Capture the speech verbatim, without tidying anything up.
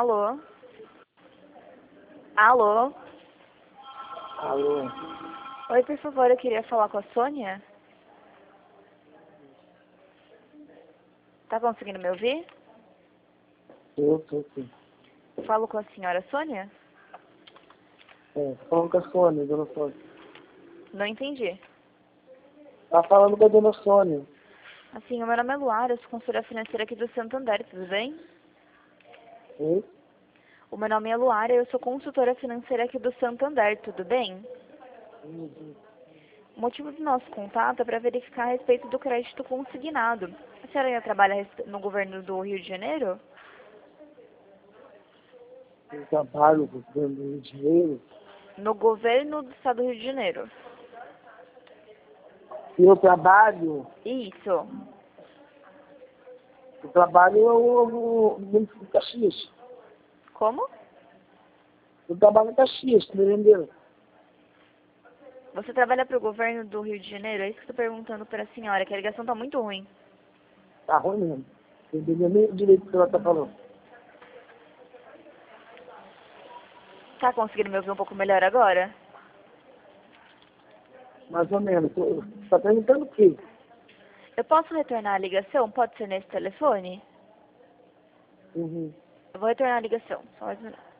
Alô? Alô? Alô? Oi, por favor, eu queria falar com a Sônia. Tá conseguindo me ouvir? Eu tô sim. Falo com a senhora Sônia? É, tô falando com a Sônia, dona Sônia. Não entendi. Tá falando com a dona Sônia. Assim, o meu nome é Luara, eu sou consultora financeira aqui do Santander, tudo bem? Oi? O meu nome é Luara, eu sou consultora financeira aqui do Santander, tudo bem? Uhum. O motivo do nosso contato é para verificar a respeito do crédito consignado. A senhora ainda trabalha no governo do Rio de Janeiro? Eu trabalho com o dinheiro. No governo do estado do Rio de Janeiro. E eu trabalho, Isso. eu trabalho no no- no município de Caxias. Como? Eu trabalho em Caxias, tá entendendo? Você trabalha para o governo do Rio de Janeiro? É isso que eu estou perguntando para a senhora, que a ligação está muito ruim. Tá ruim mesmo. Não entendeu nem o direito que ela tá falando. Tá conseguindo me ouvir um pouco melhor agora? Mais ou menos. Tô- Você tá perguntando o quê? Eu posso retornar a ligação? Pode ser nesse telefone? Uhum. Eu vou retornar a ligação. Só mais um minuto.